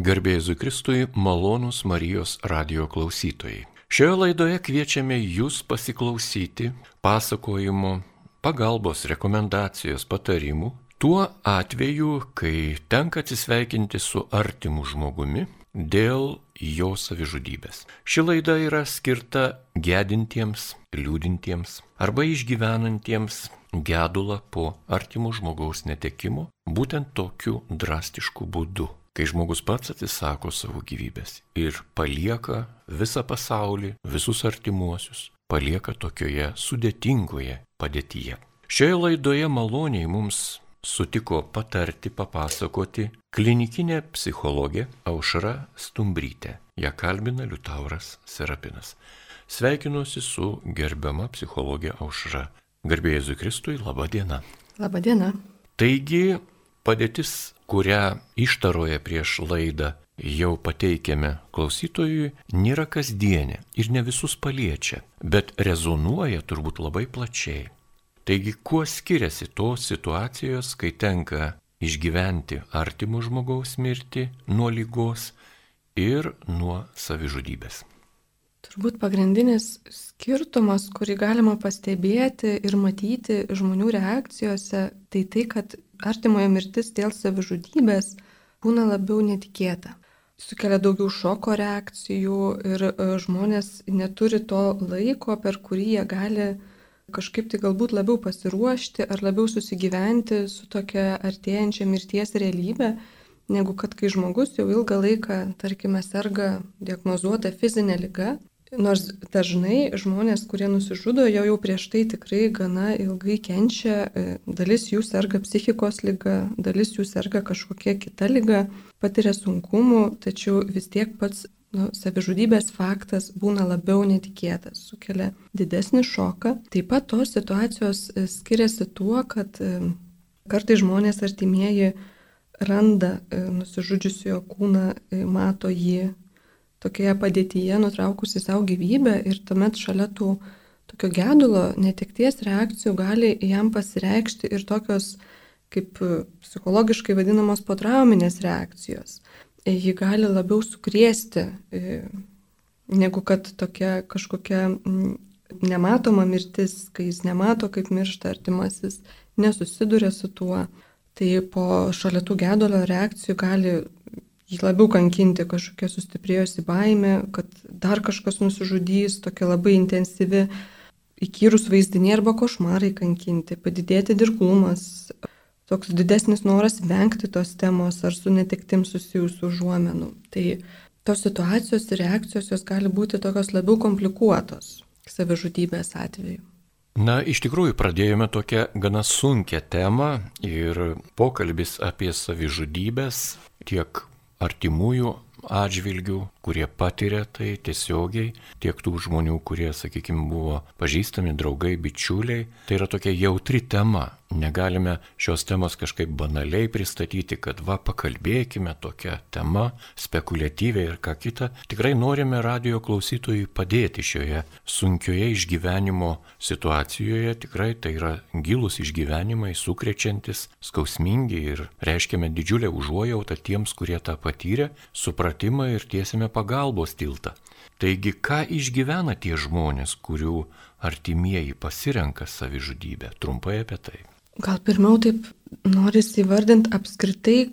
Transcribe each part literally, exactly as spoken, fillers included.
Garbė Jėzui Kristui, malonūs Marijos radijo klausytojai. Šioje laidoje kviečiame jūs pasiklausyti pasakojimo, pagalbos, rekomendacijos, patarimų tuo atveju, kai tenka atsisveikinti su artimu žmogumi dėl jo savižudybės. Ši laida yra skirta gedintiems, liūdintiems arba išgyvenantiems gedulą po artimo žmogaus netekimo, būtent tokiu drastišku būdu, kai žmogus pats atsisako savo gyvybės ir palieka visą pasaulį, visus artimuosius, palieka tokioje sudėtingoje padėtyje. Šioje laidoje maloniai mums sutiko patarti, papasakoti klinikinė psichologė Aušra Stumbrytė. Ją kalbina Liutauras Serapinas. Sveikinuosi su gerbiama psichologė Aušra. Garbė Jėzui Kristui, laba diena. Labą dieną. Taigi, padėtis, kurią ištaroje prieš laidą jau pateikėme klausytojui, nėra kasdienė ir ne visus paliečia, bet rezonuoja turbūt labai plačiai. Taigi, kuo skiriasi tos situacijos, kai tenka išgyventi artimo žmogaus mirtį nuo ligos ir nuo savižudybės? Turbūt pagrindinis skirtumas, kurį galima pastebėti ir matyti žmonių reakcijose, tai tai, kad artimojo mirtis dėl savižudybės būna labiau netikėta. Sukelia daugiau šoko reakcijų ir žmonės neturi to laiko, per kurį jie gali kažkaip tai galbūt labiau pasiruošti ar labiau susigyventi su tokia artėjančia mirties realybė, negu kad kai žmogus jau ilgą laiką, tarkime, serga diagnozuota fizinė liga. Nors dažnai žmonės, kurie nusižudo, jau jau prieš tai tikrai gana ilgai kenčia, dalis jų serga psichikos liga, dalis jų serga kažkokia kita liga, patiria sunkumų, tačiau vis tiek pats nu, savižudybės faktas būna labiau netikėtas, sukelia didesnį šoką. Taip pat tos situacijos skiriasi tuo, kad kartais žmonės artimieji randa nusižudžiusiojo kūną, mato jį tokioje padėtyje, nutraukusi savo gyvybę, ir tuomet šalia tų tokio gedulo, netekties reakcijų gali jam pasireikšti ir tokios kaip psichologiškai vadinamos potrauminės reakcijos. Ji gali labiau sukrėsti, negu kad tokia kažkokia nematoma mirtis, kai jis nemato, kaip miršta artimasis, nesusiduria su tuo. Tai po šalia tų gedulio reakcijų gali jį labiau kankinti kažkokia sustiprėjusi baimė, kad dar kažkas nusižudys, tokia labai intensyvi įkyrus vaizdiniai arba košmarai kankinti, padidėti dirglumas, toks didesnis noras vengti tos temos ar su netektim susijusių užuomenų. Tai tos situacijos ir reakcijos jos gali būti tokios labiau komplikuotos savižudybės atveju. Na, iš tikrųjų pradėjome tokią gana sunkią temą ir pokalbis apie savižudybės tiek artimųjų atžvilgių, kurie patiria tai tiesiogiai, tiek tų žmonių, kurie, sakykime, buvo pažįstami, draugai, bičiuliai. Tai yra tokia jautri tema. Negalime šios temos kažkaip banaliai pristatyti, kad va, pakalbėkime tokią temą, spekuliatyviai ir ką kita. Tikrai norime radijo klausytojui padėti šioje sunkioje išgyvenimo situacijoje. Tikrai tai yra gilūs išgyvenimai, sukrečiantis, skausmingi ir reiškiame didžiulę užuojautą tiems, kurie tą patyrė, supratimą ir tiesime pagalbos tiltą. Taigi, ką išgyvena tie žmonės, kurių artimieji pasirenka savižudybę? Trumpai apie tai. Gal pirmiau taip norisi įvardinti apskritai,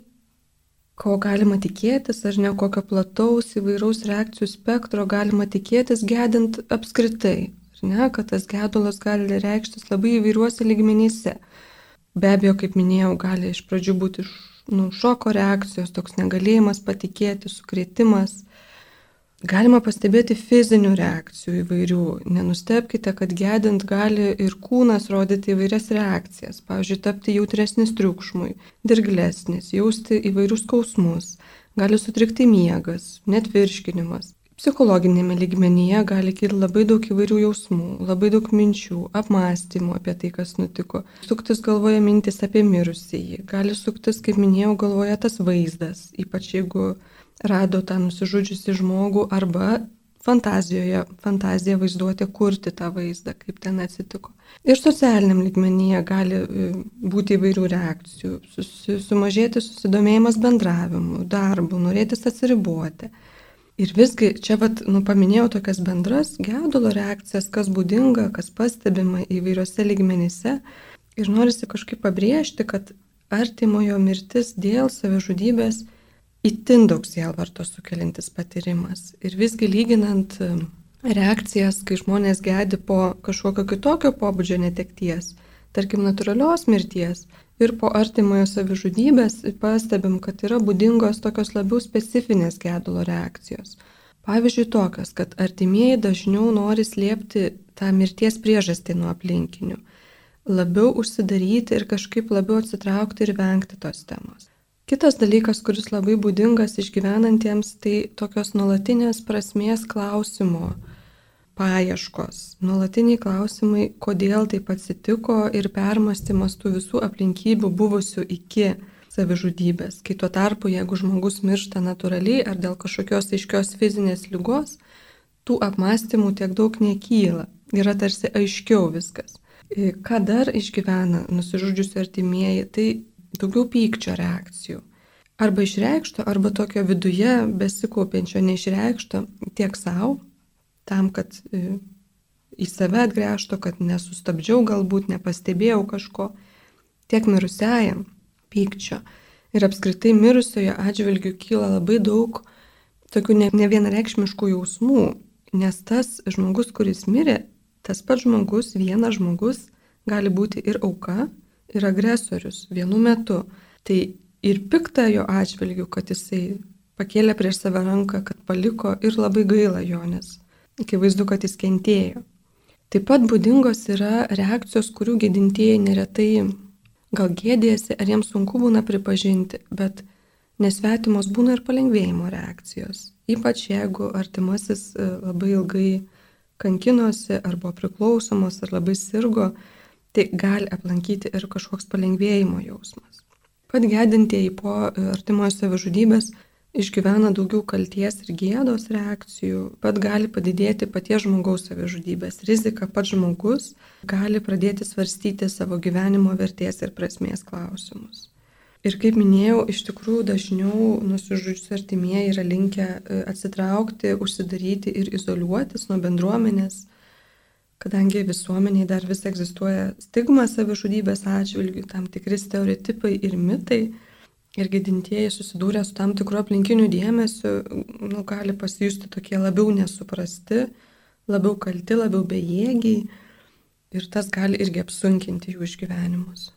ko galima tikėtis, ar ne kokio plataus įvairaus reakcijų spektro galima tikėtis gedint apskritai. Ar ne, kad tas gedulas gali reikštis labai įvairiuose lygmenyse. Be abejo, kaip minėjau, gali iš pradžių būti nu, šoko reakcijos, toks negalėjimas patikėti, sukrėtimas. Galima pastebėti fizinių reakcijų įvairių. Nenustebkite, kad gedint gali ir kūnas rodyti įvairias reakcijas. Pavyzdžiui, tapti jautresnis triukšmui, dirglesnis, jausti įvairius skausmus. Gali sutrikti miegas, net virškinimas. Psichologinėme lygmenyje gali kilti labai daug įvairių jausmų, labai daug minčių, apmąstymų apie tai, kas nutiko. Suktis galvoje mintis apie mirusįjį. Gali suktis, kaip minėjau, galvoje tas vaizdas, ypač jeigu rado tą nusižudžiusį žmogų, arba fantazijoje, fantazija vaizduotė kurti tą vaizdą, kaip ten atsitiko. Ir socialiniam lygmenyje gali būti įvairių reakcijų, susi, sumažėti susidomėjimas bendravimu, darbu, norėtis atsiriboti. Ir visgi čia vat, nu, paminėjau tokias bendras gedulo reakcijas, kas būdinga, kas pastebima įvairiose lygmenyse. Ir norisi kažkaip pabrėžti, kad artimojo mirtis dėl savižudybės itin daug sielvarto sukeliantis patyrimas. Ir visgi lyginant reakcijas, kai žmonės gedi po kažkokio kitokio pobūdžio netekties, tarkim natūralios mirties, ir po artimojo savižudybės pastebim, kad yra būdingos tokios labiau specifinės gedulo reakcijos. Pavyzdžiui, tokios, kad artimieji dažniau nori slėpti tą mirties priežastį nuo aplinkinių, labiau užsidaryti ir kažkaip labiau atsitraukti ir vengti tos temos. Kitas dalykas, kuris labai būdingas išgyvenantiems, tai tokios nuolatinės prasmės klausimo paieškos. Nuolatiniai klausimai, kodėl taip atsitiko ir permąstymas tų visų aplinkybių buvusių iki savižudybės. Kai tuo tarpu, jeigu žmogus miršta natūraliai ar dėl kažkokios aiškios fizinės ligos, tų apmąstymų tiek daug nekyla. Yra tarsi aiškiau viskas. Ką dar išgyvena nusižudžiusi artimieji, tai daugiau pykčio reakcijų. Arba išreikšto, arba tokio viduje besikaupiančio neišreikšto tiek savo, tam, kad į save atgręžto, kad nesustabdžiau galbūt, nepastebėjau kažko, tiek mirusiajam pykčio. Ir apskritai mirusiojo atžvilgių kyla labai daug tokių nevienareikšmiškų jausmų, nes tas žmogus, kuris mirė, tas pats žmogus, vienas žmogus gali būti ir auka, ir agresorius vienu metu. Tai ir pikta jo atžvilgiu, kad jisai pakėlė prieš save ranką, kad paliko ir labai gaila jo, nes akivaizdu, kad jis kentėjo. Taip pat būdingos yra reakcijos, kurių gedintieji neretai gal gėdėsi, ar jiems sunku būna pripažinti, bet nesvetimos būna ir palengvėjimo reakcijos. Ypač jeigu artimasis labai ilgai kankinosi, arba priklausomos, ar labai sirgo, tai gali aplankyti ir kažkoks palengvėjimo jausmas. Pat gedintieji po artimojo savižudybės išgyvena daugiau kalties ir gėdos reakcijų, pat gali padidėti paties žmogaus savižudybės rizika, pats žmogus gali pradėti svarstyti savo gyvenimo vertės ir prasmės klausimus. Ir kaip minėjau, iš tikrųjų dažniau nusižudžiusi artimieji yra linkę atsitraukti, užsidaryti ir izoliuotis nuo bendruomenės, kadangi visuomeniai dar vis egzistuoja stigma savižudybės atžvilgių, tam tikri stereotipai ir mitai, ir gedintieji susidūrę su tam tikru aplinkiniu dėmesiu, nu, gali pasijusti tokie labiau nesuprasti, labiau kalti, labiau bejėgiai, ir tas gali irgi apsunkinti jų išgyvenimus.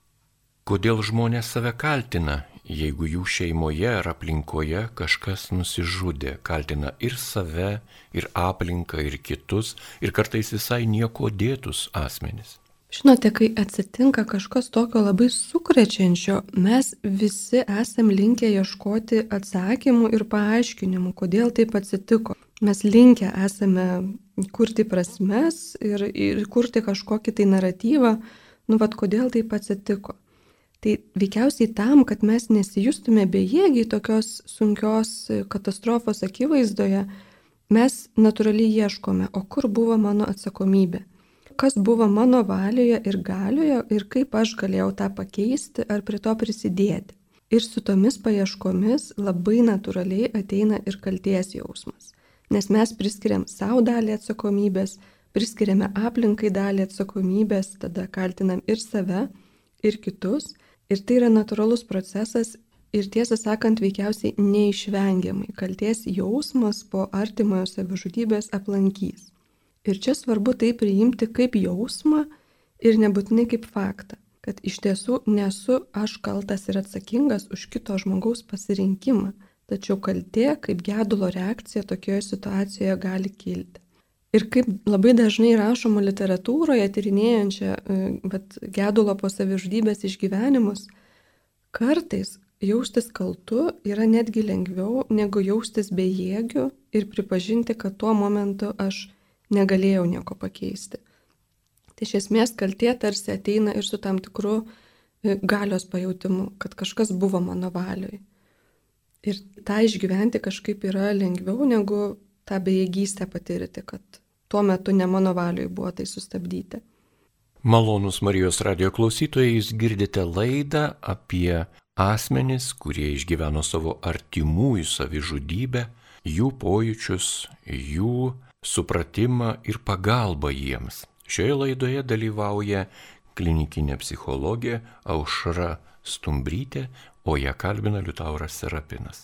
Kodėl žmonės save kaltina, jeigu jų šeimoje ar aplinkoje kažkas nusižudė, kaltina ir save, ir aplinką, ir kitus, ir kartais visai nieko dėtus asmenys? Žinote, kai atsitinka kažkas tokio labai sukrečiančio, mes visi esam linkę ieškoti atsakymų ir paaiškinimų, kodėl taip atsitiko. Mes linkę esame kurti prasmes ir, ir kurti kažkokį tai naratyvą, nu vat kodėl taip atsitiko. Tai veikiausiai tam, kad mes nesijustume bejėgiai tokios sunkios katastrofos akivaizdoje, mes natūraliai ieškome, o kur buvo mano atsakomybė, kas buvo mano valioje ir galioje ir kaip aš galėjau tą pakeisti ar prie to prisidėti. Ir su tomis paieškomis labai natūraliai ateina ir kalties jausmas, nes mes priskiriam savo dalį atsakomybės, priskiriame aplinkai dalį atsakomybės, tada kaltinam ir save, ir kitus. Ir tai yra natūralus procesas ir tiesą sakant veikiausiai neišvengiamai kalties jausmas po artimojo savižudybės aplankys. Ir čia svarbu tai priimti kaip jausmą ir nebūtinai kaip faktą, kad iš tiesų nesu aš kaltas ir atsakingas už kito žmogaus pasirinkimą, tačiau kaltė kaip gedulo reakcija tokioje situacijoje gali kilti. Ir kaip labai dažnai rašoma literatūroje, tyrinėjančia bet gedulo po savižudybės išgyvenimus, kartais jaustis kaltu yra netgi lengviau negu jaustis bejėgiu ir pripažinti, kad tuo momentu aš negalėjau nieko pakeisti. Tai iš esmės kaltė tarsi ateina ir su tam tikru galios pajautimu, kad kažkas buvo mano valioj. Ir tą išgyventi kažkaip yra lengviau negu tą bejėgystę patirti, kad tuo metu ne mano valioj buvo tai sustabdyti. Malonūs Marijos radijo klausytojai, jūs girdite laidą apie asmenis, kurie išgyveno savo artimųjų savižudybę, jų pojūčius, jų supratimą ir pagalbą jiems. Šioje laidoje dalyvauja klinikinė psichologė Aušra Stumbrytė, o ją kalbina Liutauras Serapinas.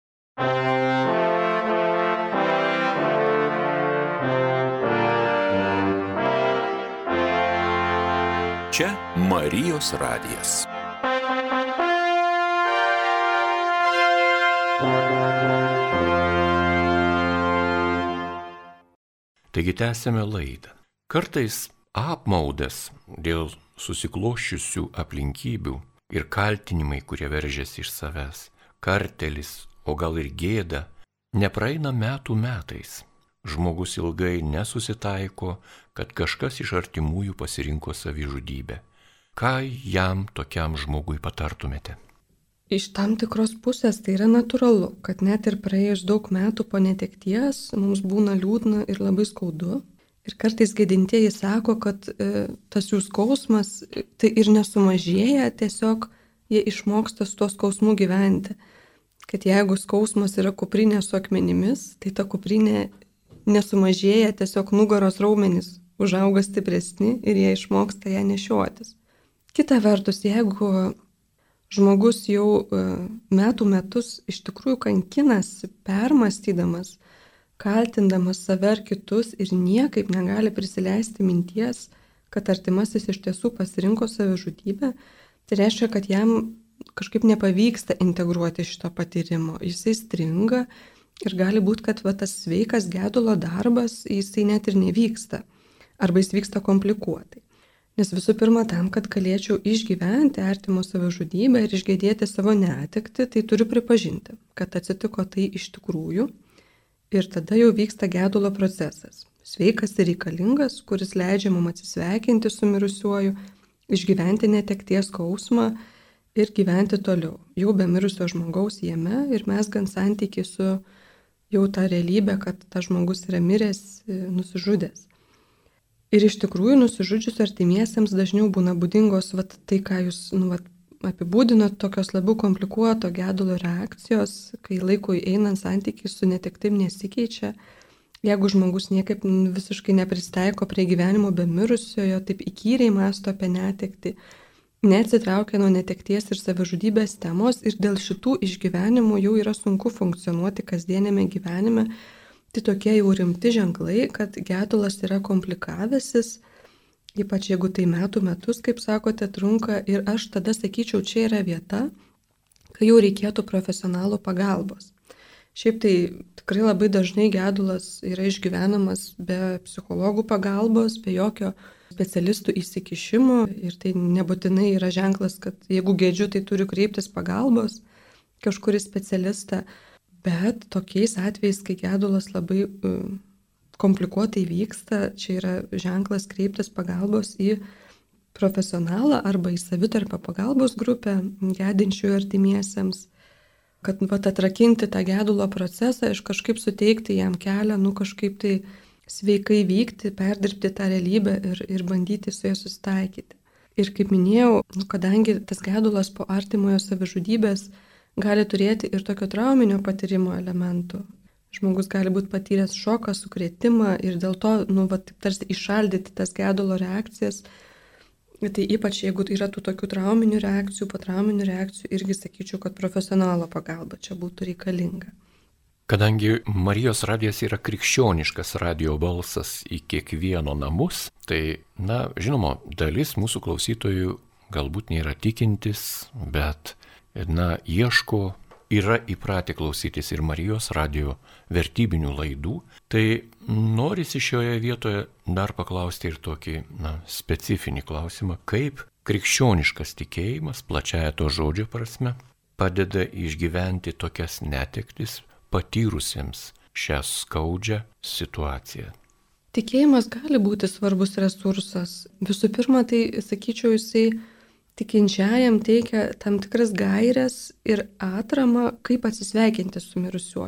Čia Marijos radijas. Taigi tęsėme laidą. Kartais apmaudas dėl susikloščiusių aplinkybių ir kaltinimai, kurie veržiasi iš savęs, kartelis, o gal ir gėda, nepraeina metų metais. Žmogus ilgai nesusitaiko, kad kažkas iš artimųjų pasirinko savižudybę. Ką jam tokiam žmogui patartumėte? Iš tam tikros pusės tai yra natūralu, kad net ir praėjus daug metų po netekties mums būna liūdna ir labai skaudu. Ir kartais gedintieji sako, kad e, tas jų skausmas tai ir nesumažėja, tiesiog jie išmoksta su tuo skausmu gyventi. Kad jeigu skausmas yra kuprinė su akmenimis, tai ta kuprinė nesumažėja, tiesiog nugaros raumenys užauga stipresni ir jie išmoksta ją nešiotis. Kita vertus, jeigu žmogus jau metų metus iš tikrųjų kankinasi, permąstydamas, kaltindamas save ar kitus ir niekaip negali prisileisti minties, kad artimasis iš tiesų pasirinko savižudybę, tai reiškia, kad jam kažkaip nepavyksta integruoti šito patyrimo. Jisai stringa ir gali būti, kad va, tas sveikas gedulo darbas, jisai net ir nevyksta. Arba jis vyksta komplikuotai. Nes visų pirma, tam, kad galėčiau išgyventi artimo savižudybę ir išgėdėti savo netektį, tai turiu pripažinti, kad atsitiko tai iš tikrųjų. Ir tada jau vyksta gedulo procesas. Sveikas ir reikalingas, kuris leidžia mums atsisveikinti su mirusiuoju, išgyventi netekties skausmą ir gyventi toliau. Jau be mirusio žmogaus jame ir mes gan santykiai su jau tą realybę, kad tas žmogus yra miręs, nusižudęs. Ir iš tikrųjų nusižudžius artimiesiems dažniau būna būdingos vat, tai, ką jūs nu, vat, apibūdinot, tokios labiau komplikuoto gedulo reakcijos, kai laikui einant santykiai su netektim nesikeičia. Jeigu žmogus niekaip visiškai nepristaiko prie gyvenimo be mirusiojo, taip įkyriai mąsto apie netektį, neatsitraukia nuo netekties ir savižudybės temos ir dėl šitų išgyvenimų jau yra sunku funkcionuoti kasdienėme gyvenime, tai tokie jau rimti ženklai, kad gedulas yra komplikavęsis, ypač jeigu tai metų metus, kaip sakote, trunka ir aš tada sakyčiau, čia yra vieta, kai jau reikėtų profesionalų pagalbos. Šiaip tai tikrai labai dažnai gedulas yra išgyvenamas be psichologų pagalbos, be jokio specialistų įsikišimo ir tai nebūtinai yra ženklas, kad jeigu gedžiu, tai turiu kreiptis pagalbos kažkurį specialistą, bet tokiais atvejais, kai gedulas labai uh, komplikuotai vyksta, čia yra ženklas kreiptis pagalbos į profesionalą arba į savitarpio pagalbos grupę gedinčiųjų artimiesiems, kad vat, atrakinti tą gedulo procesą, iš kažkaip suteikti jam kelią, nu kažkaip tai sveikai vykti, perdirbti tą realybę ir, ir bandyti su ja susitaikyti. Ir kaip minėjau, nu, kadangi tas gedulas po artimojo savižudybės gali turėti ir tokio trauminio patyrimo elementų. Žmogus gali būti patyręs šoką, sukrėtimą ir dėl to, nu, va, tarsi išaldyti tas gedulo reakcijas. Tai ypač jeigu yra tų tokių trauminių reakcijų, po trauminių reakcijų, irgi sakyčiau, kad profesionalo pagalba čia būtų reikalinga. Kadangi Marijos radijas yra krikščioniškas radijo balsas į kiekvieno namus, tai, na, žinoma, dalis mūsų klausytojų galbūt nėra tikintis, bet, na, ieško, yra įpratę klausytis ir Marijos radijo vertybinių laidų, tai norisi šioje vietoje dar paklausti ir tokį, na, specifinį klausimą, kaip krikščioniškas tikėjimas, plačiaja to žodžio prasme, padeda išgyventi tokias netektis patyrusiems šią skaudžią situaciją. Tikėjimas gali būti svarbus resursas. Visų pirma, tai, sakyčiau, jisai tikinčiajam teikia tam tikras gairias ir atramą, kaip atsisveikinti su mirusiuoju.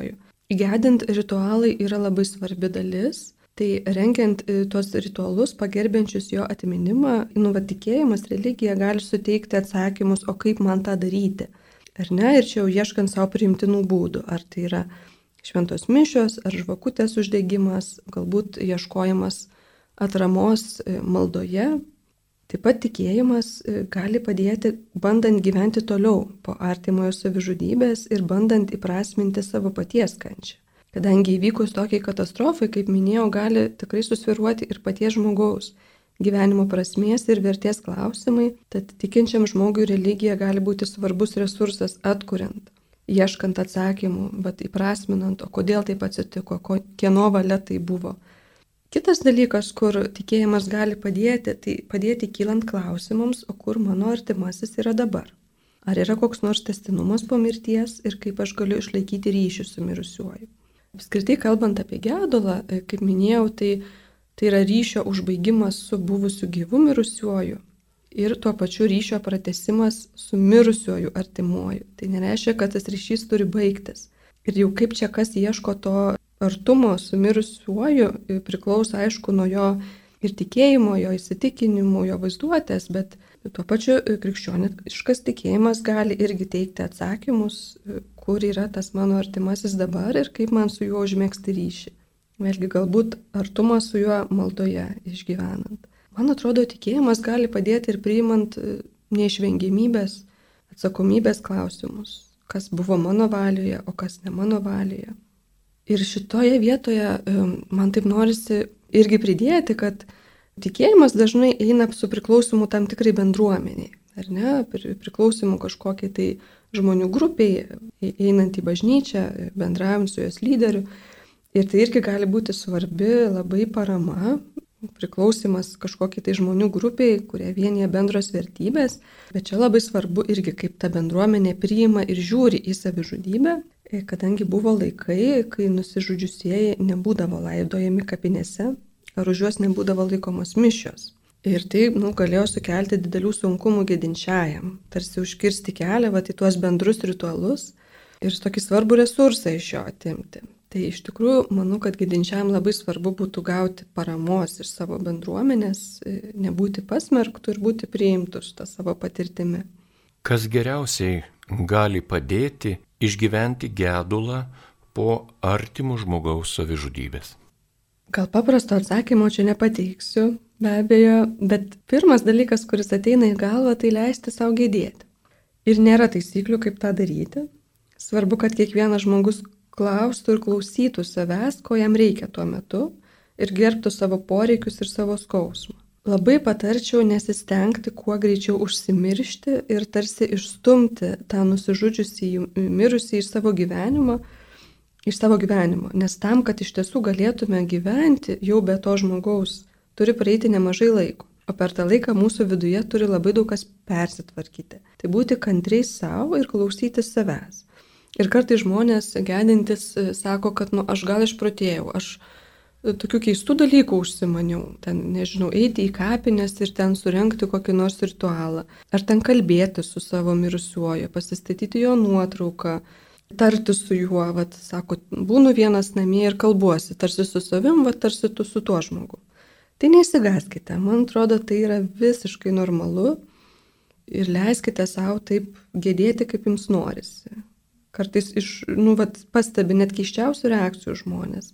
Gedint ritualai yra labai svarbi dalis. Tai rengiant tuos ritualus, pagerbiančius jo atminimą, nu, va, tikėjimas, religija gali suteikti atsakymus, o kaip man tą daryti. Ar ne? Ir čia jau ieškant savo priimtinų būdų. Ar tai yra šventos mišios, ar žvakutės uždegimas, galbūt ieškojimas atramos maldoje. Taip pat tikėjimas gali padėti, bandant gyventi toliau po artimojo savižudybės ir bandant įprasminti savo paties kančią. Kadangi įvykus tokiai katastrofai, kaip minėjau, gali tikrai susviruoti ir paties žmogaus gyvenimo prasmės ir vertės klausimai, tad tikinčiam žmogui religija gali būti svarbus resursas atkuriant, ieškant atsakymų, bet įprasminant, o kodėl taip atsitiko, kieno valia tai buvo. Kitas dalykas, kur tikėjimas gali padėti, tai padėti kylant klausimams, o kur mano artimasis yra dabar. Ar yra koks nors tęstinumas po mirties ir kaip aš galiu išlaikyti ryšį su mirusiuoju. Apskritai kalbant apie gedulą, kaip minėjau, tai, tai yra ryšio užbaigimas su buvusiu gyvu mirusiuoju ir tuo pačiu ryšio pratęsimas su mirusiuoju artimuoju. Tai nereiškia, kad tas ryšys turi baigtis. Ir jau kaip čia kas ieško to artumo su mirusiuoju, priklauso aišku nuo jo ir tikėjimo, jo įsitikinimų, jo vaizduotės, bet tuo pačiu krikščioniškas tikėjimas gali irgi teikti atsakymus, kur yra tas mano artimasis dabar ir kaip man su juo užmėgsti ryšį. Vėlgi galbūt artumą su juo maldoje išgyvenant. Man atrodo, tikėjimas gali padėti ir priimant neišvengiamybės, atsakomybės klausimus, kas buvo mano valioje, o kas ne mano valioje. Ir šitoje vietoje man taip norisi irgi pridėti, kad tikėjimas dažnai eina su priklausimu tam tikrai bendruomeniai, ar ne, priklausimu kažkokiai tai žmonių grupiai, einant į bažnyčią, bendraujant su jos lyderiu. Ir tai irgi gali būti svarbi labai parama, priklausimas kažkokiai tai žmonių grupiai, kurie vienyje bendros vertybės. Bet čia labai svarbu irgi, kaip ta bendruomenė priima ir žiūri į savižudybę, kadangi buvo laikai, kai nusižudžiusieji nebūdavo laidojami kapinėse, ar už juos nebūdavo laikomos mišios. Ir tai nu, galėjo sukelti didelių sunkumų gedinčiajam, tarsi užkirsti kelią vat, į tuos bendrus ritualus ir tokį svarbų resursą iš jo atimti. Tai iš tikrųjų, manau, kad gedinčiajam labai svarbu būtų gauti paramos iš savo bendruomenės, nebūti pasmerktų ir būti priimtus tą savo patirtimi. Kas geriausiai gali padėti išgyventi gedulą po artimo žmogaus savižudybės? Gal paprasto atsakymo čia nepateiksiu, be abejo, bet pirmas dalykas, kuris ateina į galvą, tai leisti savo gedėti. Ir nėra taisyklių, kaip tą daryti. Svarbu, kad kiekvienas žmogus klaustų ir klausytų savęs, ko jam reikia tuo metu, ir gerbtų savo poreikius ir savo skausmą. Labai patarčiau nesistengti kuo greičiau užsimiršti ir tarsi išstumti tą nusižudžiusį mirusį iš savo gyvenimo, iš savo gyvenimo, nes tam, kad iš tiesų galėtume gyventi jau be to žmogaus, turi praeiti nemažai laiko, o per tą laiką mūsų viduje turi labai daug kas persitvarkyti. Tai būti kantriai savo ir klausyti savęs. Ir kartai žmonės gedintis sako, kad nu, aš gal išprotėjau, aš tokių keistų dalykų užsimaniau, ten, nežinau, eiti į kapines ir ten surengti kokį nors ritualą, ar ten kalbėti su savo mirusiuoju, pasistatyti jo nuotrauką, tarti su juo, vat, sako, būnu vienas namie ir kalbuosi, tarsi su savim, vat, tarsi tu su tuo žmogu. Tai neįsigaskite, man atrodo, tai yra visiškai normalu ir leiskite savo taip gedėti, kaip jums norisi. Kartais iš, nu, vat, pastebi net keiščiausių reakcijų žmonės.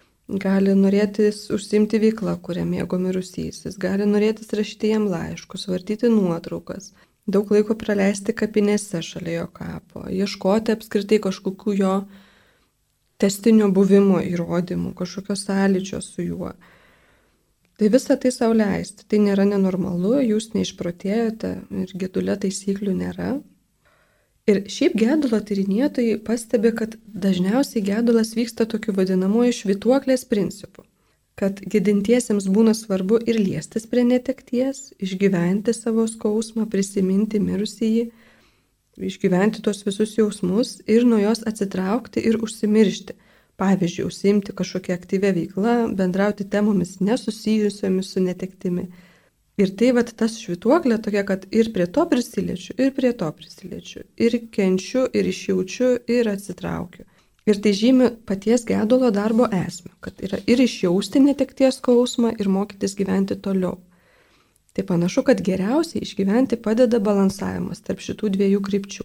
Gali norėtis užsiimti veiklą, kurią mėgo mirusysis, gali norėtis rašyti jam laiškus, vartyti nuotraukas. Daug laiko praleisti kapinėse šalia jo kapo, ieškoti apskritai kažkokių jo testinio buvimo įrodymų, kažkokio sąlyčio su juo. Tai visą tai sau leisti, tai nėra nenormalu, jūs neišprotėjote ir gedule taisyklių nėra. Ir šiaip gedulo tyrinėtojai pastebi, kad dažniausiai gedulas vyksta tokiu vadinamuoju švytuoklės principu. Kad gedintiesiems būna svarbu ir liestis prie netekties, išgyventi savo skausmą, prisiminti mirusįjį, išgyventi tos visus jausmus ir nuo jos atsitraukti ir užsimiršti. Pavyzdžiui, užsiimti kažkokią aktyvę veiklą, bendrauti temomis nesusijusiomis su netektimi. Ir tai vat, tas švytuoklė tokia, kad ir prie to prisiliečiu, ir prie to prisiliečiu, ir kenčiu, ir išjaučiu, ir atsitraukiu. Ir tai žymi paties gedulo darbo esmę, kad yra ir išjausti netekties skausmą, ir mokytis gyventi toliau. Tai panašu, kad geriausiai išgyventi padeda balansavimas tarp šitų dviejų krypčių.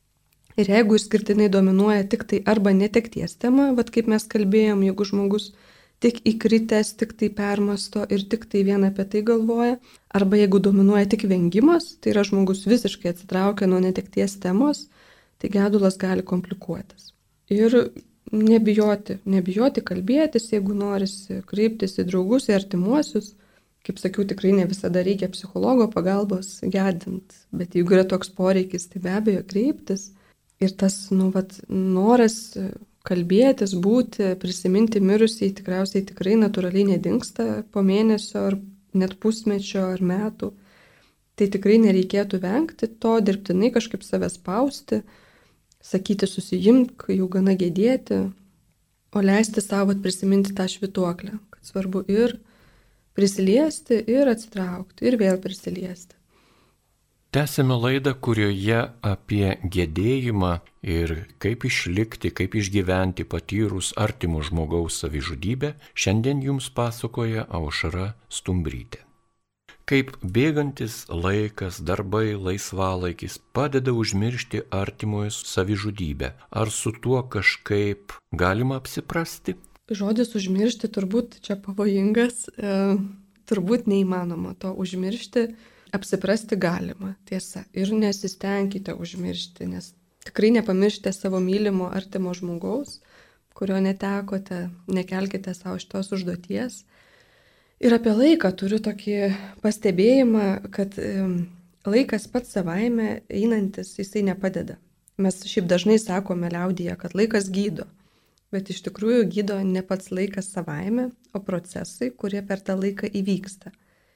Ir jeigu išskirtinai dominuoja tik tai arba netekties tema, vat kaip mes kalbėjom, jeigu žmogus tik įkritęs, tik tai permasto ir tik tai vien apie tai galvoja, arba jeigu dominuoja tik vengimas, tai yra žmogus visiškai atsitraukia nuo netekties temos, tai gedulas gali komplikuotis. Ir nebijoti, nebijoti kalbėtis, jeigu norisi kreiptis į draugus, į artimuosius. Kaip sakiau, tikrai ne visada reikia psichologo pagalbos gedint, bet jeigu yra toks poreikis, tai be abejo kreiptis. Ir tas nu, vat, noras kalbėtis, būti, prisiminti mirusiai tikriausiai tikrai natūraliai nedingsta po mėnesio ar net pusmečio ar metų. Tai tikrai nereikėtų vengti to, dirbtinai kažkaip save spausti, sakyti susijimk, jau gana gedėti, o leisti savo prisiminti tą švytuoklę, kad svarbu ir prisiliesti, ir atsitraukti, ir vėl prisiliesti. Tęsime laidą, kurioje apie gedėjimą ir kaip išlikti, kaip išgyventi patyrus artimo žmogaus savižudybę, šiandien jums pasakoja Aušra Stumbrytė. Kaip bėgantis laikas, darbai, laisvalaikis padeda užmiršti artimojo savižudybę. Ar su tuo kažkaip galima apsiprasti? Žodis užmiršti turbūt čia pavojingas, e, turbūt neįmanoma to užmiršti, apsiprasti galima, tiesa. Ir nesistengkite užmiršti, nes tikrai nepamiršite savo mylimo artimo žmogaus, kurio netekote, nekelkite savo šitos užduoties. Ir apie laiką turiu tokį pastebėjimą, kad laikas pats savaime einantis, jisai nepadeda. Mes šiaip dažnai sakome liaudyje, kad laikas gydo, bet iš tikrųjų gydo ne pats laikas savaime, o procesai, kurie per tą laiką įvyksta.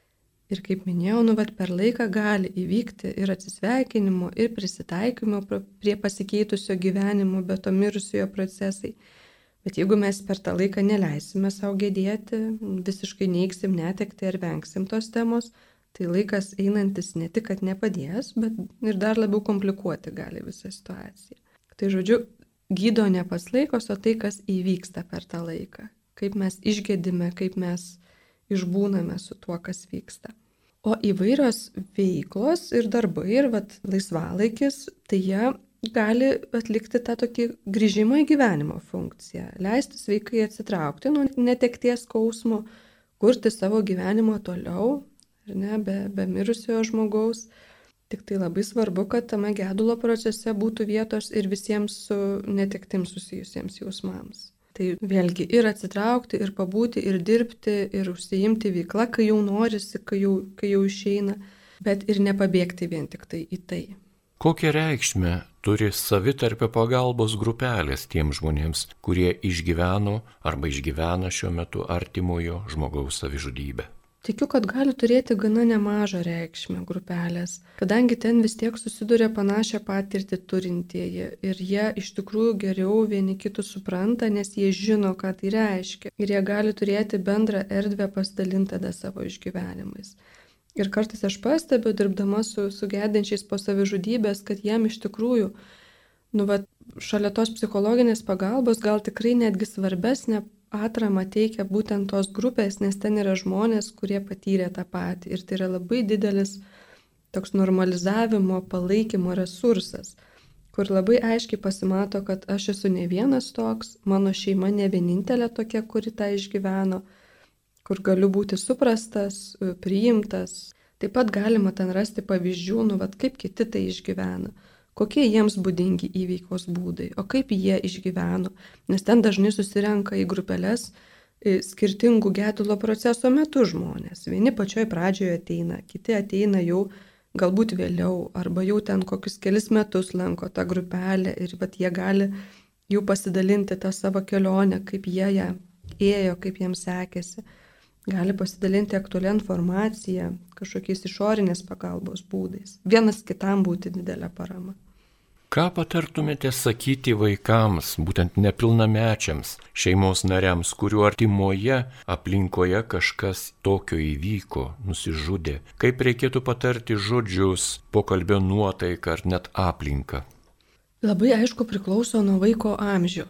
Ir kaip minėjau, nu, bet per laiką gali įvykti ir atsisveikinimo, ir prisitaikymo prie pasikeitusio gyvenimo, be to mirusiojo procesai. Bet jeigu mes per tą laiką neleisime savo gedėti, visiškai neigsim netekti ar vengsim tos temos, tai laikas einantis ne tik, kad nepadės, bet ir dar labiau komplikuoti gali visą situaciją. Tai žodžiu, gydo ne pats laikas, o tai, kas įvyksta per tą laiką. Kaip mes išgedime, kaip mes išbūname su tuo, kas vyksta. O įvairios veiklos ir darbai, ir vat, laisvalaikis, tai jie gali atlikti tą tokį grįžimo į gyvenimo funkciją, leisti sveikai atsitraukti nuo netekties skausmo, kurti savo gyvenimo toliau, ir ne, be, be mirusiojo žmogaus. Tik tai labai svarbu, kad tame gedulo procese būtų vietos ir visiems su netektim susijusiems jausmams. Tai vėlgi ir atsitraukti, ir pabūti, ir dirbti, ir užsiimti veiklą, kai jau norisi, kai jau, kai jau išeina, bet ir nepabėgti vien tik tai į tai. Kokią reikšmę turi savitarpio pagalbos grupelės tiems žmonėms, kurie išgyveno arba išgyvena šiuo metu artimojo žmogaus savižudybę? Tikiu, kad gali turėti gana nemažą reikšmę grupelės, kadangi ten vis tiek susiduria panašią patirtį turintieji ir jie iš tikrųjų geriau vieni kitus supranta, nes jie žino, ką tai reiškia ir jie gali turėti bendrą erdvę pasidalinti tada savo išgyvenimais. Ir kartais aš pastebiu, dirbdama su, su gedinčiais po savižudybės, kad jiem iš tikrųjų, nu, va, šalia tos psichologinės pagalbos gal tikrai netgi svarbesnė atramą teikia būtent tos grupės, nes ten yra žmonės, kurie patyrė tą patį. Ir tai yra labai didelis toks normalizavimo, palaikymo resursas, kur labai aiškiai pasimato, kad aš esu ne vienas toks, mano šeima ne vienintelė tokia, kuri tą išgyveno, kur galiu būti suprastas, priimtas. Taip pat galima ten rasti pavyzdžių, nu, vat, kaip kiti tai išgyvena, kokie jiems būdingi įveikos būdai, o kaip jie išgyveno, nes ten dažnai susirenka į grupelės skirtingų gedulo proceso metu žmonės. Vieni pačioj pradžioje ateina, kiti ateina jau galbūt vėliau, arba jau ten kokius kelis metus lanko tą grupelę ir vat, jie gali jau pasidalinti tą savo kelionę, kaip jie ją ėjo, kaip jiems sekėsi. Gali pasidalinti aktualią informaciją, kažkokiais išorinės pagalbos būdais. Vienas kitam būti didelė parama. Ką patartumėte sakyti vaikams, būtent nepilnamečiams, šeimos nariams, kurių artimoje aplinkoje kažkas tokio įvyko, nusižudė? Kaip reikėtų patarti žodžius, pokalbio nuotaiką ar net aplinką? Labai aišku priklauso nuo vaiko amžiaus.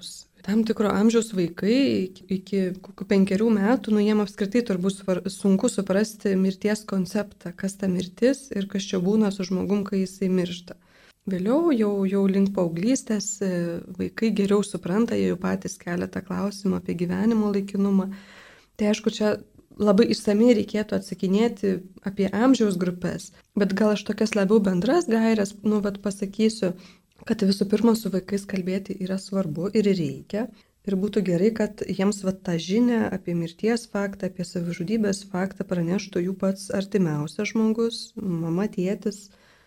tam tikro amžiaus vaikai iki kokių penkerių metų, nu jiem apskritai turbūt svar, sunku suprasti mirties konceptą, kas ta mirtis ir kas čia būna su žmogum, kai jisai miršta. Vėliau jau, jau link paauglystės vaikai geriau supranta, jie jau patys kelia tą klausimą apie gyvenimo laikinumą. Tai aišku, čia labai išsamiai reikėtų atsakinėti apie amžiaus grupės, bet gal aš tokias labiau bendras gairias, nu, vat pasakysiu, kad visų pirma su vaikais kalbėti yra svarbu ir reikia. Ir būtų gerai, kad jiems vat tą žinią apie mirties faktą, apie savižudybės faktą praneštų jų pats artimiausias žmogus, mama, tėtis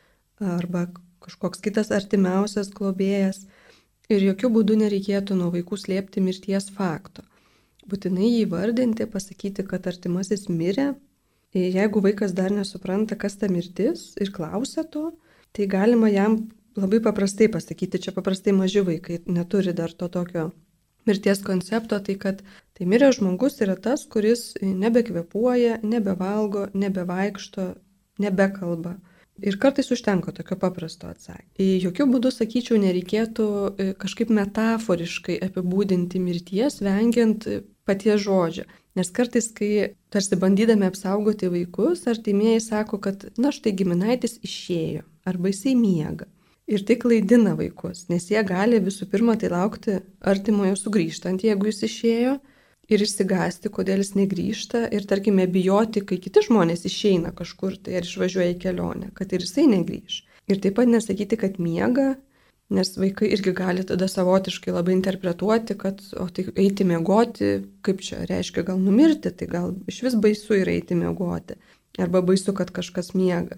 arba kažkoks kitas artimiausias globėjas. Ir jokių būdų nereikėtų nuo vaikų slėpti mirties fakto. Būtinai jį vardinti, pasakyti, kad artimasis mirė. Jeigu vaikas dar nesupranta, kas ta mirtis ir klausia to, tai galima jam labai paprastai pasakyti, čia paprastai maži vaikai neturi dar to tokio mirties koncepto, tai kad tai miręs žmogus yra tas, kuris nebekvėpuoja, nebevalgo, nebevaikšto, nebekalba. Ir kartais užtenka tokio paprasto atsakymo. Jokių būdų, sakyčiau, nereikėtų kažkaip metaforiškai apibūdinti mirties, vengiant paties žodžio. Nes kartais, kai tarsi bandydami apsaugoti vaikus, artimieji sako, kad na štai giminaitis išėjo arba jisai miega. Ir tai klaidina vaikus, nes jie gali visų pirma tai laukti artimojo sugrįžtant, jeigu jis išėjo, ir išsigąsti, kodėl jis negrįžta, ir tarkime bijoti, kai kiti žmonės išeina kažkur tai ar išvažiuoja į kelionę, kad ir jisai negrįž. Ir taip pat nesakyti, kad miega, nes vaikai irgi gali tada savotiškai labai interpretuoti, kad o tai eiti miegoti, kaip čia reiškia gal numirti, tai gal iš vis baisu yra eiti miegoti, arba baisu, kad kažkas miega.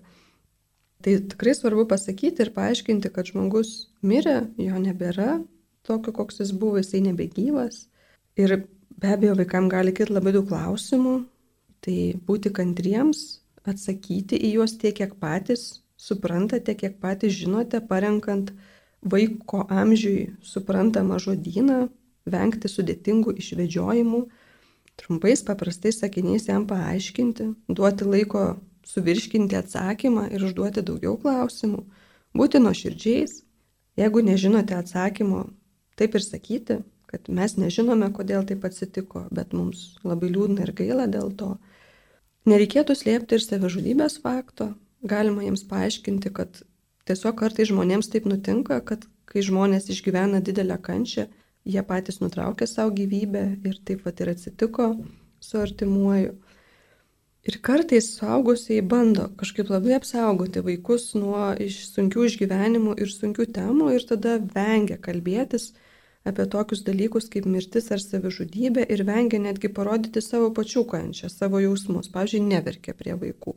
Tai tikrai svarbu pasakyti ir paaiškinti, kad žmogus mirė, jo nebėra, tokio koks jis buvo, jisai nebegyvas. Ir be abejo vaikams gali kilti labai daug klausimų, tai būti kantriems, atsakyti į juos tiek, kiek patys suprantate, kiek patys žinote, parenkant vaiko amžiui suprantamą žodyną, vengti sudėtingų išvedžiojimų, trumpais paprastais sakiniais jam paaiškinti, duoti laiko suvirškinti atsakymą ir užduoti daugiau klausimų, būti nuoširdžiais. Jeigu nežinote atsakymo, taip ir sakyti, kad mes nežinome, kodėl taip atsitiko, bet mums labai liūdna ir gaila dėl to. Nereikėtų slėpti ir savižudybės fakto. Galima jiems paaiškinti, kad tiesiog kartais žmonėms taip nutinka, kad kai žmonės išgyvena didelę kančią, jie patys nutraukia savo gyvybę ir taip pat ir atsitiko su artimuoju. Ir kartais suaugusiai bando kažkaip labai apsaugoti vaikus nuo iš sunkių išgyvenimų ir sunkių temų ir tada vengia kalbėtis apie tokius dalykus kaip mirtis ar savižudybė ir vengia netgi parodyti savo pačių kančią, savo jausmus. Pavyzdžiui, neverkia prie vaikų.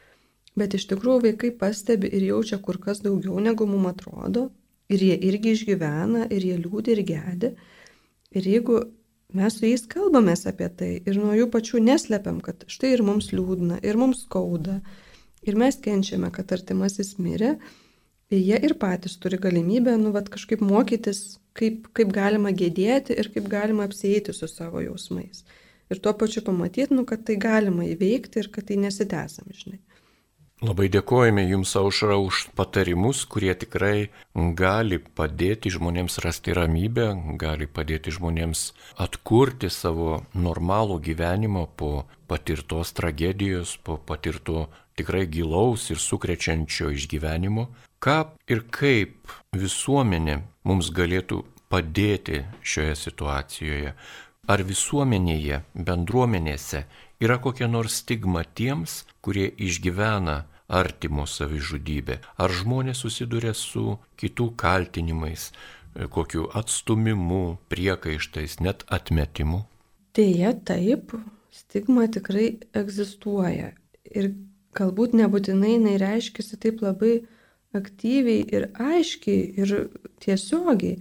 Bet iš tikrųjų vaikai pastebi ir jaučia kur kas daugiau negu mums atrodo ir jie irgi išgyvena ir jie liūdi ir gedi. Ir jeigu mes su jais kalbamės apie tai ir nuo jų pačių neslepiam, kad štai ir mums liūdna, ir mums skauda, ir mes kenčiame, kad artimasis mirė, jie ir patys turi galimybę nu, vat, kažkaip mokytis, kaip, kaip galima gedėti ir kaip galima apsieiti su savo jausmais. Ir tuo pačiu pamatyti, nu, kad tai galima įveikti ir kad tai nesitęsam, žinai. Labai dėkojame Jums, Aušra, už patarimus, kurie tikrai gali padėti žmonėms rasti ramybę, gali padėti žmonėms atkurti savo normalų gyvenimą po patirtos tragedijos, po patirto tikrai gilaus ir sukrečiančio išgyvenimo. Ką ir kaip visuomenė mums galėtų padėti šioje situacijoje? Ar visuomenėje, bendruomenėse yra kokia nors stigma tiems, kurie išgyvena artimo savižudybę? Ar žmonės susiduria su kitų kaltinimais, kokiu atstumimu, priekaištais, net atmetimu? Deja, taip, stigma tikrai egzistuoja. Ir galbūt nebūtinai jinai reiškiasi taip labai aktyviai ir aiškiai ir tiesiogiai.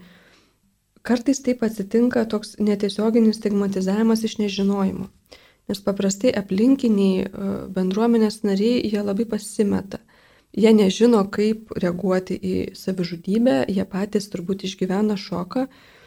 Kartais taip atsitinka toks netiesioginis stigmatizavimas iš nežinojimo. Nes paprastai aplinkiniai bendruomenės nariai, jie labai pasimeta. Jie nežino, kaip reaguoti į savižudybę, jie patys turbūt išgyvena šoką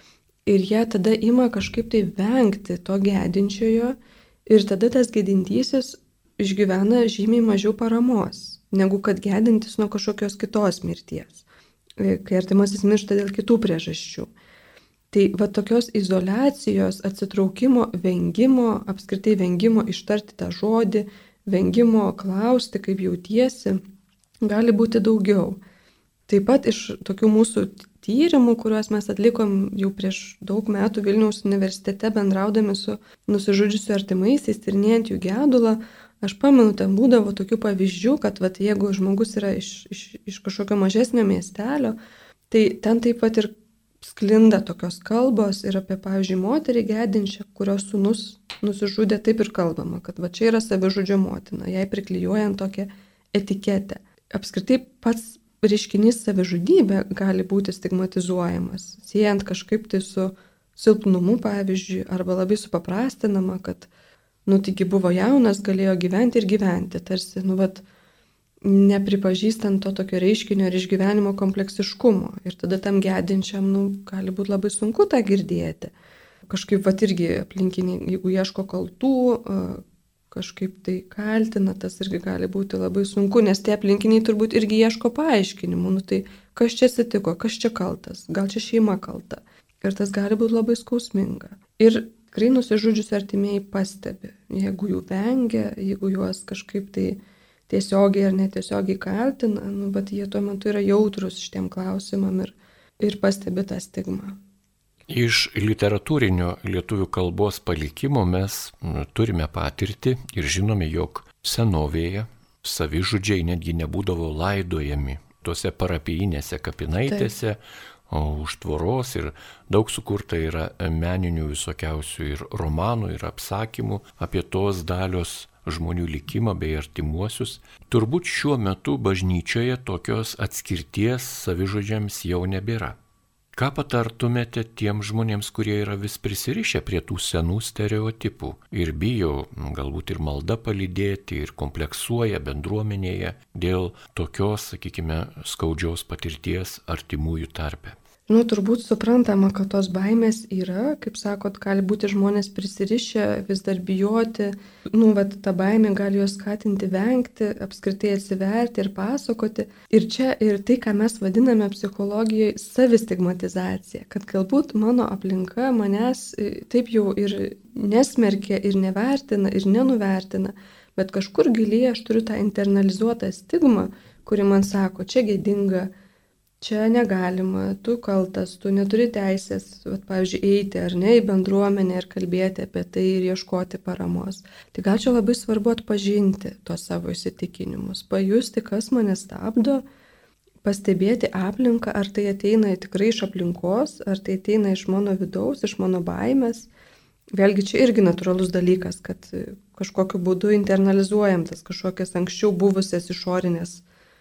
ir jie tada ima kažkaip tai vengti to gedinčiojo ir tada tas gedintysis išgyvena žymiai mažiau paramos, negu kad gedintis nuo kažkokios kitos mirties, kai artimasis miršta dėl kitų priežasčių. Tai va tokios izoliacijos, atsitraukimo, vengimo, apskritai vengimo ištarti tą žodį, vengimo klausti, kaip jautiesi, gali būti daugiau. Taip pat iš tokių mūsų tyrimų, kuriuos mes atlikom jau prieš daug metų Vilniaus universitete bendraudami su nusižudžiusių artimaisiais, tyrinėjant jų gedulą, aš pamenu, ten būdavo tokių pavyzdžių, kad vat, jeigu žmogus yra iš, iš, iš kažkokio mažesnio miestelio, tai ten taip pat ir sklinda tokios kalbos ir apie, pavyzdžiui, moterį gedinčią, kurios sūnus nusižudė, taip ir kalbama, kad va čia yra savižudžio motina, jai priklijuojant tokią etiketę. Apskritai pats reiškinys savižudybė gali būti stigmatizuojamas, siejant kažkaip tai su silpnumu, pavyzdžiui, arba labai supaprastinama, kad, nu, taigi buvo jaunas, galėjo gyventi ir gyventi, tarsi, nu, vat, nepripažįstant to tokio reiškinio ir išgyvenimo kompleksiškumo. Ir tada tam gedinčiam, nu, gali būti labai sunku tą girdėti. Kažkaip, vat, irgi aplinkiniai, jeigu ieško kaltų, kažkaip tai kaltina, tas irgi gali būti labai sunku, nes tie aplinkiniai turbūt irgi ieško paaiškinimų. Nu tai kas čia atsitiko, kas čia kaltas, gal čia šeima kalta. Ir tas gali būti labai skausminga. Ir tikrai nusižudžius artimieji pastebi, jeigu jų vengia, jeigu juos kažkaip tai tiesiogiai ar netiesiogiai kaltina, nu, bet jie tuo metu yra jautrus šitiem klausimam ir, ir pastebi tą stigmą. Iš literatūrinio lietuvių kalbos palikimo mes turime patirtį ir žinome, jog senovėje savižudžiai netgi nebūdavo laidojami tuose parapijinėse kapinaitėse, o už tvoros, ir daug sukurta yra meninių visokiausių ir romanų, ir apsakymų apie tos dalios žmonių likimą bei artimuosius. Turbūt šiuo metu bažnyčioje tokios atskirties savižudžiams jau nebėra. Ką patartumėte tiems žmonėms, kurie yra vis prisirišę prie tų senų stereotipų ir bijo galbūt ir malda palydėti ir kompleksuoja bendruomenėje dėl tokios, sakykime, skaudžios patirties artimųjų tarpe? Nu, turbūt suprantama, kad tos baimės yra, kaip sakot, gali būti žmonės prisirišę, vis dar bijoti, nu, vat, ta baimė gali juos skatinti vengti, apskritai atsiverti ir pasakoti. Ir čia ir tai, ką mes vadiname psichologijoje savistigmatizacija, kad galbūt mano aplinka manęs taip jau ir nesmerkia, ir nevertina, ir nenuvertina, bet kažkur giliai aš turiu tą internalizuotą stigmą, kuri man sako, čia gėdinga, čia negalima, tu kaltas, tu neturi teisės, vat, pavyzdžiui, eiti ar ne į bendruomenę ir kalbėti apie tai ir ieškoti paramos. Tai gal čia labai svarbu atpažinti tuos savo įsitikinimus, pajusti, kas mane stabdo, pastebėti aplinką, ar tai ateina tikrai iš aplinkos, ar tai ateina iš mano vidaus, iš mano baimės. Vėlgi čia irgi natūralus dalykas, kad kažkokiu būdu internalizuojam tas kažkokias anksčiau buvusias išorinės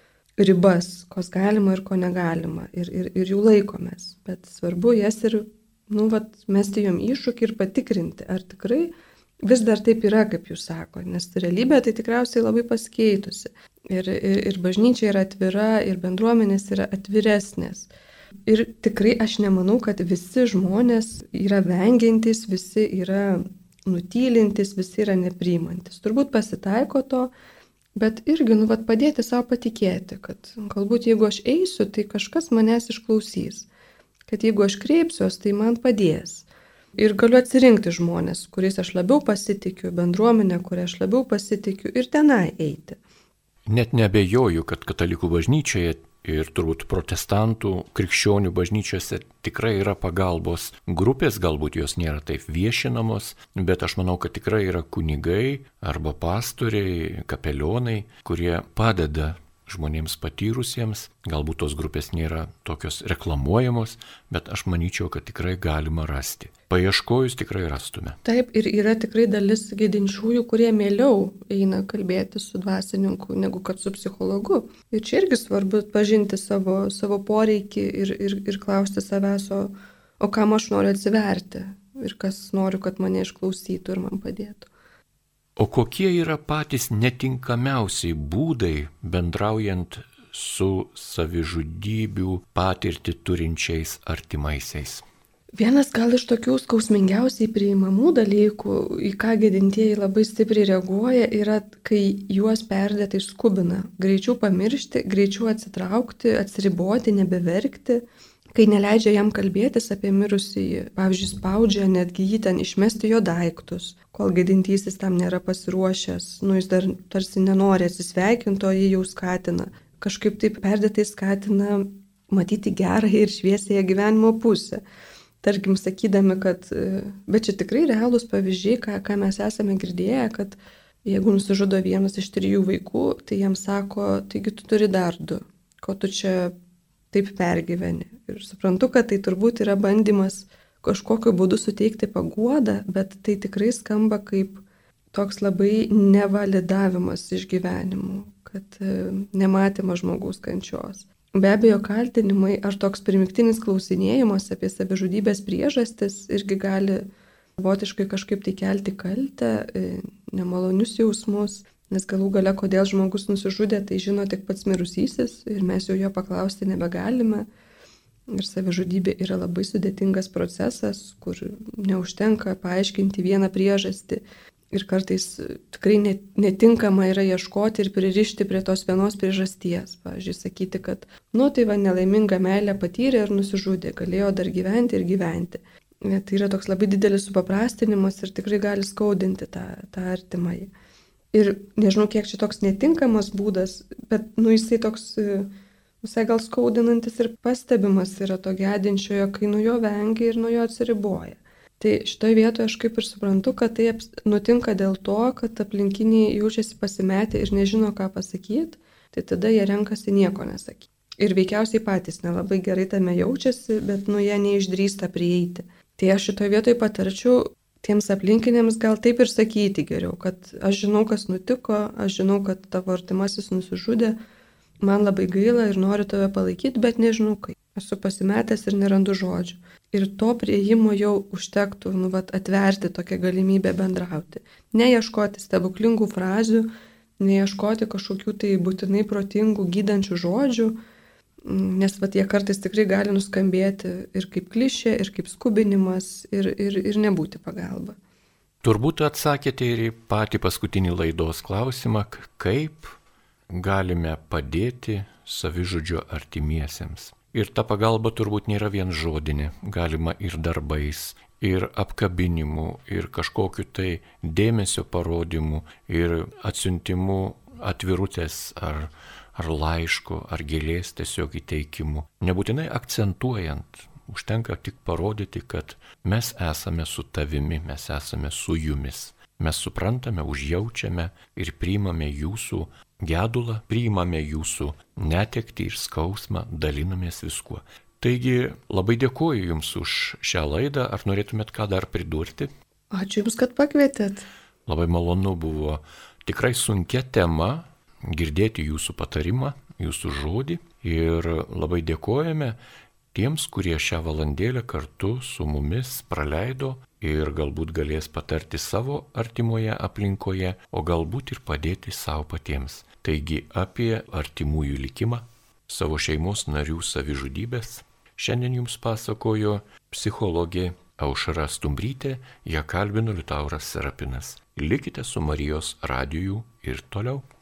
ribas, kos galima ir ko negalima, ir, ir, ir jų laikomės. Bet svarbu jas ir, nu, vat, mesti jom iššūkį ir patikrinti, ar tikrai vis dar taip yra, kaip jūs sako, nes realybė tai tikriausiai labai pasikeitusi. Ir, ir, ir bažnyčia yra atvira, ir bendruomenės yra atviresnės. Ir tikrai aš nemanau, kad visi žmonės yra vengiantys, visi yra nutylintis, visi yra nepriimantis. Turbūt pasitaiko to, bet irgi, nu, vat, padėti savo patikėti, kad galbūt jeigu aš eisiu, tai kažkas manęs išklausys. Kad jeigu aš kreipsiuos, tai man padės. Ir galiu atsirinkti žmonės, kuriais aš labiau pasitikiu, bendruomenę, kurią aš labiau pasitikiu, ir tenai eiti. Net nebejoju, kad katalikų bažnyčioje ir turbūt protestantų, krikščionių bažnyčiose tikrai yra pagalbos grupės, galbūt jos nėra taip viešinamos, bet aš manau, kad tikrai yra kunigai arba pastoriai, kapelionai, kurie padeda žmonėms patyrusiems. Galbūt tos grupės nėra tokios reklamuojamos, bet aš manyčiau, kad tikrai galima rasti. Paieškojus tikrai rastume. Taip, ir yra tikrai dalis gedinčiųjų, kurie mieliau eina kalbėti su dvasininku, negu kad su psichologu. Ir čia irgi svarbu pažinti savo, savo poreikį ir, ir, ir klausti savęs, o, o kam aš noriu atsiverti ir kas noriu, kad mane išklausytų ir man padėtų. O kokie yra patys netinkamiausiai būdai bendraujant su savižudybių patirtį turinčiais artimaisiais? Vienas gal iš tokių skausmingiausiai priimamų dalykų, į ką gedintieji labai stipriai reaguoja, yra, kai juos perdėtai skubina. Greičiau pamiršti, greičiau atsitraukti, atsiriboti, nebeverkti. kai neleidžia jam kalbėtis apie mirusįjį, pavyzdžiui, spaudžia netgi jį ten išmesti jo daiktus, kol gedintysis tam nėra pasiruošęs, nu jis dar tarsi nenori atsisveikinti, o jį jau skatina. Kažkaip taip perdėtai skatina matyti gerąją ir šviesąją gyvenimo pusę. Tarkim, sakydami, kad, bet čia tikrai realūs pavyzdžiai, ką, ką mes esame girdėję, kad jeigu nusižudo vienas iš trijų vaikų, tai jiems sako, taigi tu turi dar du, ko tu čia taip pergyveni. Ir suprantu, kad tai turbūt yra bandymas kažkokiu būdu suteikti paguodą, bet tai tikrai skamba kaip toks labai nevalidavimas išgyvenimų, kad nematymas žmogaus kančios. Be abejo, kaltinimai ar toks primiktinis klausinėjimas apie savižudybės priežastis irgi gali savotiškai kažkaip tai kelti kaltę, nemalonius jausmus, nes galų gale, kodėl žmogus nusižudė, tai žino tik pats mirusysis ir mes jau jo paklausti nebegalime. Ir savižudybė yra labai sudėtingas procesas, kur neužtenka paaiškinti vieną priežastį. Ir kartais tikrai netinkama yra ieškoti ir pririšti prie tos vienos priežasties. Pavyzdžiui, sakyti, kad, nu, tai va, nelaimingą meilę patyrė ir nusižudė, galėjo dar gyventi ir gyventi. Tai yra toks labai didelis supaprastinimas ir tikrai gali skaudinti tą, tą artimąjį. Ir nežinau, kiek čia toks netinkamas būdas, bet, nu, jisai toks visai gal skaudinantis ir pastebimas yra to gedinčiojo, kai nuo jo vengia ir nuo jo atsiriboja. Tai šitoje vietoje aš kaip ir suprantu, kad tai nutinka dėl to, kad aplinkiniai jaučiasi pasimetę ir nežino, ką pasakyti, tai tada jie renkasi nieko nesakyti. Ir veikiausiai patys nelabai gerai tame jaučiasi, bet nu jie neišdrįsta prieiti. Tai aš šitoje vietoje patarčiau tiems aplinkiniams gal taip ir sakyti geriau, kad aš žinau, kas nutiko, aš žinau, kad tavo artimasis nusižudė, man labai gaila ir noriu tave palaikyti, bet nežinau kaip. Esu pasimetęs ir nerandu žodžių. Ir to prieimo jau užtektų, nu, vat, atverti tokią galimybę bendrauti. Neieškoti stebuklingų frazių, neieškoti kažkokių tai būtinai protingų, gydančių žodžių, nes vat, jie kartais tikrai gali nuskambėti ir kaip klišė, ir kaip skubinimas, ir, ir, ir nebūti pagalba. Turbūt atsakėte ir į patį paskutinį laidos klausimą, kaip galime padėti savižudžio artimiesiems. Ir ta pagalba turbūt nėra vien žodinė, galima ir darbais, ir apkabinimu, ir kažkokiu tai dėmesio parodymu, ir atsiuntimu atvirutės ar, ar laišku, ar gėlės tiesiog įteikimu. Nebūtinai akcentuojant, užtenka tik parodyti, kad mes esame su tavimi, mes esame su jumis. Mes suprantame, užjaučiame ir priimame jūsų gedulą, priimame jūsų netektį ir skausmą, dalinamės viskuo. Taigi labai dėkuoju Jums už šią laidą. Ar norėtumėt ką dar pridurti? Ačiū Jums, kad pakvietėt. Labai malonu buvo tikrai sunkia tema girdėti Jūsų patarimą, Jūsų žodį ir labai dėkojame tiems, kurie šią valandėlę kartu su mumis praleido ir galbūt galės patarti savo artimoje aplinkoje, o galbūt ir padėti savo patiems. Taigi apie artimųjų likimą, savo šeimos narių savižudybės šiandien Jums pasakojo psichologė Aušra Stumbrytė, ją kalbino Liutauras Serapinas. Likite su Marijos radiju ir toliau.